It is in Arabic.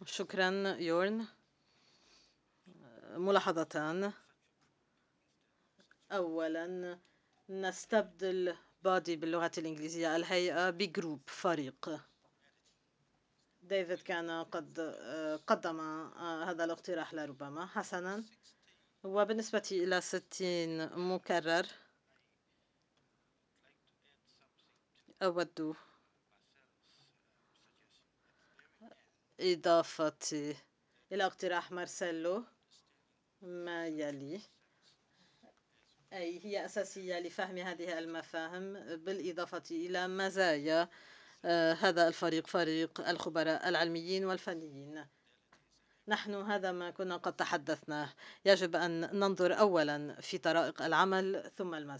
شكرا يورن. ملاحظتان. أولا، نستبدل بادي باللغة الإنجليزية، الهيئة، بجروب، فريق. ديفيد كان قد قدم هذا الاقتراح لربما. حسنا. وبالنسبة إلى 60 مكرر، أود إضافة إلى اقتراح مارسيلو ما يلي، أي هي أساسية لفهم هذه المفاهيم، بالإضافة إلى مزايا هذا الفريق، فريق الخبراء العلميين والفنيين. نحن هذا ما كنا قد تحدثناه. يجب أن ننظر أولا في طرائق العمل ثم المزايا.